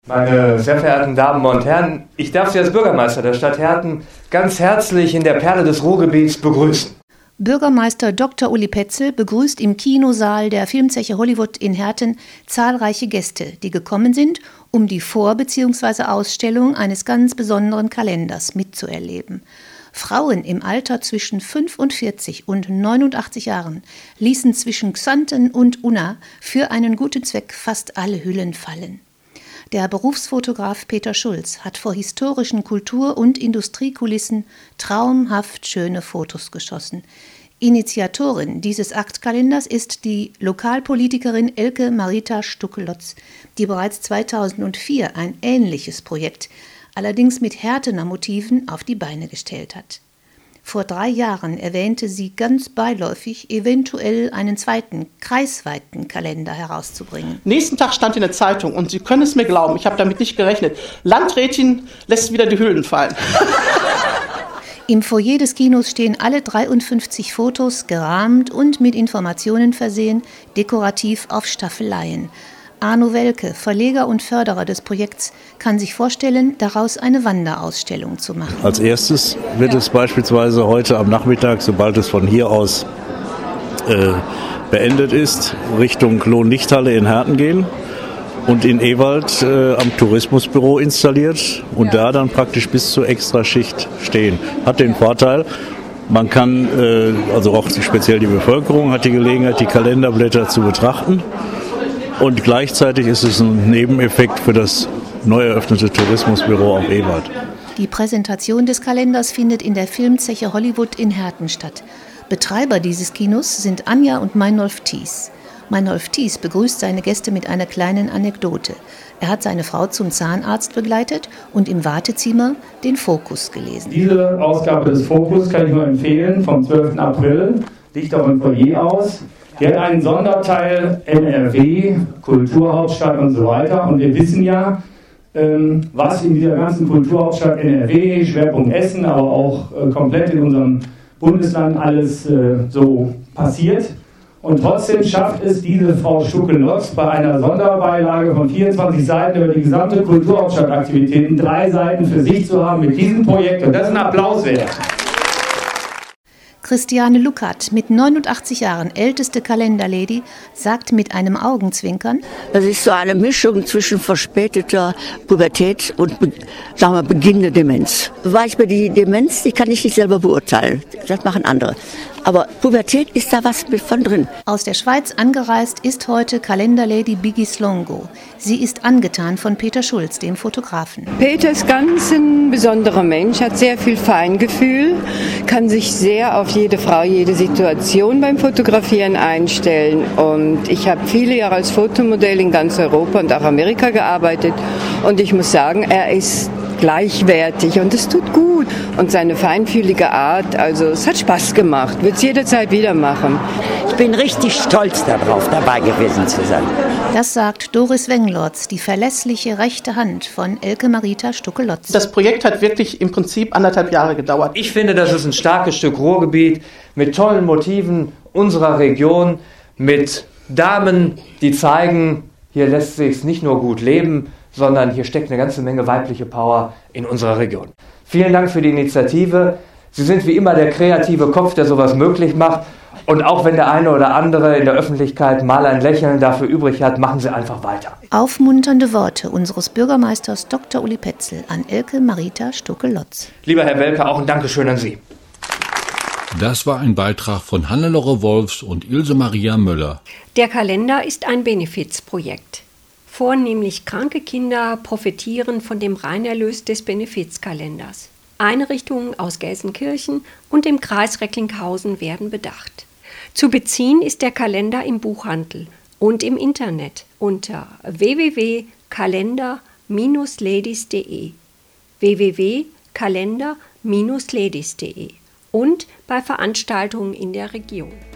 Meine sehr verehrten Damen und Herren, ich darf Sie als Bürgermeister der Stadt Herten ganz herzlich in der Perle des Ruhrgebiets begrüßen. Bürgermeister Dr. Uli Petzl begrüßt im Kinosaal der Filmzeche Hollywood in Herten zahlreiche Gäste, die gekommen sind, um die Vor- bzw. Ausstellung eines ganz besonderen Kalenders mitzuerleben. Frauen im Alter zwischen 45 und 89 Jahren ließen zwischen Xanten und Unna für einen guten Zweck fast alle Hüllen fallen. Der Berufsfotograf Peter Schulz hat vor historischen Kultur- und Industriekulissen traumhaft schöne Fotos geschossen. Initiatorin dieses Aktkalenders ist die Lokalpolitikerin Elke Marita Stuckelotz, die bereits 2004 ein ähnliches Projekt, allerdings mit Hertener Motiven, auf die Beine gestellt hat. Vor 3 Jahren erwähnte sie ganz beiläufig, eventuell einen zweiten, kreisweiten Kalender herauszubringen. Nächsten Tag stand in der Zeitung, und Sie können es mir glauben, ich habe damit nicht gerechnet, Landrätin lässt wieder die Hüllen fallen. Im Foyer des Kinos stehen alle 53 Fotos gerahmt und mit Informationen versehen, dekorativ auf Staffeleien. Arno Welke, Verleger und Förderer des Projekts, kann sich vorstellen, daraus eine Wanderausstellung zu machen. Als erstes wird es beispielsweise heute am Nachmittag, sobald es von hier aus beendet ist, Richtung Lohn-Lichthalle in Herten gehen und in Ewald am Tourismusbüro installiert und da dann praktisch bis zur Extraschicht stehen. Hat den Vorteil, man kann, also auch speziell die Bevölkerung hat die Gelegenheit, die Kalenderblätter zu betrachten. Und gleichzeitig ist es ein Nebeneffekt für das neu eröffnete Tourismusbüro auf Ewald. Die Präsentation des Kalenders findet in der Filmzeche Hollywood in Herten statt. Betreiber dieses Kinos sind Anja und Meinolf Thies. Meinolf Thies begrüßt seine Gäste mit einer kleinen Anekdote. Er hat seine Frau zum Zahnarzt begleitet und im Wartezimmer den Fokus gelesen. Diese Ausgabe des Fokus kann ich nur empfehlen, vom 12. April, liegt auch im Foyer aus. Die hat einen Sonderteil NRW, Kulturhauptstadt und so weiter. Und wir wissen ja, was in dieser ganzen Kulturhauptstadt NRW, Schwerpunkt Essen, aber auch komplett in unserem Bundesland alles so passiert. Und trotzdem schafft es diese Frau Stuckelotz bei einer Sonderbeilage von 24 Seiten über die gesamte Kulturhauptstadtaktivitäten 3 Seiten für sich zu haben mit diesem Projekt. Und das ist ein Applaus wert. Christiane Luckert, mit 89 Jahren älteste Kalenderlady, sagt mit einem Augenzwinkern: Das ist so eine Mischung zwischen verspäteter Pubertät und Beginn der Demenz. Die Demenz, die kann ich nicht selber beurteilen. Das machen andere. Aber Pubertät ist da was von drin. Aus der Schweiz angereist ist heute Kalenderlady Biggie Slongo. Sie ist angetan von Peter Schulz, dem Fotografen. Peter ist ganz ein besonderer Mensch, hat sehr viel Feingefühl, kann sich sehr auf jede Frau, jede Situation beim Fotografieren einstellen. Und ich habe viele Jahre als Fotomodell in ganz Europa und auch Amerika gearbeitet. Und ich muss sagen, er ist gleichwertig und es tut gut. Und seine feinfühlige Art, also es hat Spaß gemacht, wird es jederzeit wieder machen. Ich bin richtig stolz darauf, dabei gewesen zu sein. Das sagt Doris Wenglorz, die verlässliche rechte Hand von Elke Marita Stuckelotz. Das Projekt hat wirklich im Prinzip 1,5 Jahre gedauert. Ich finde, das ist ein starkes Stück Ruhrgebiet mit tollen Motiven unserer Region, mit Damen, die zeigen, hier lässt sich nicht nur gut leben, sondern hier steckt eine ganze Menge weibliche Power in unserer Region. Vielen Dank für die Initiative. Sie sind wie immer der kreative Kopf, der sowas möglich macht. Und auch wenn der eine oder andere in der Öffentlichkeit mal ein Lächeln dafür übrig hat, machen Sie einfach weiter. Aufmunternde Worte unseres Bürgermeisters Dr. Uli Petzl an Elke Marita Stuckelotz. Lieber Herr Welke, auch ein Dankeschön an Sie. Das war ein Beitrag von Hannelore Wolfs und Ilse Maria Möller. Der Kalender ist ein Benefizprojekt. Vornehmlich kranke Kinder profitieren von dem Reinerlös des Benefizkalenders. Einrichtungen aus Gelsenkirchen und dem Kreis Recklinghausen werden bedacht. Zu beziehen ist der Kalender im Buchhandel und im Internet unter www.kalender-ladies.de www.kalender-ladies.de und bei Veranstaltungen in der Region.